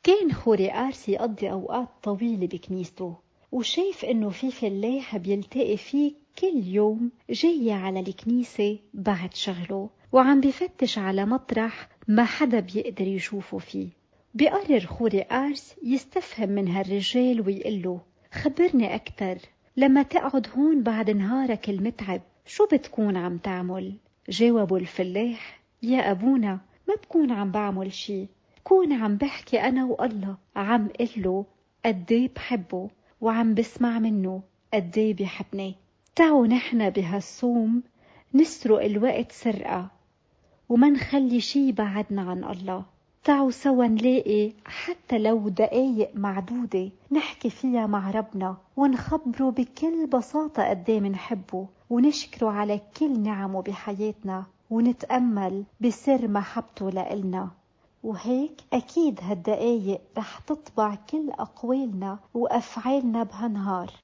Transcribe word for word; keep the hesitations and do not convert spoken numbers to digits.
كان خوري قارس يقضي أوقات طويلة بكنيسته، وشايف إنه في فلاح بيلتقي فيه كل يوم جاي على الكنيسة بعد شغله، وعم بفتش على مطرح ما حدا بيقدر يشوفه فيه. بيقرر خوري قارس يستفهم من هالرجال ويقله: خبرني أكتر، لما تقعد هون بعد نهارك المتعب شو بتكون عم تعمل؟ جاوبوا الفلاح: يا أبونا، ما بكون عم بعمل شي، بكون عم بحكي أنا والله، عم قله قدي بحبه، وعم بسمع منه قدي بيحبني. تعوا نحن بهالصوم نسرق الوقت سرقة، وما نخلي شي بعدنا عن الله. تعوا سوا نلاقي حتى لو دقايق معدودة نحكي فيها مع ربنا، ونخبره بكل بساطة قدي منحبه، ونشكره على كل نعمه بحياتنا، ونتأمل بسر محبته لإلنا. وهيك أكيد هالدقايق رح تطبع كل أقوالنا وأفعالنا بهالنهار.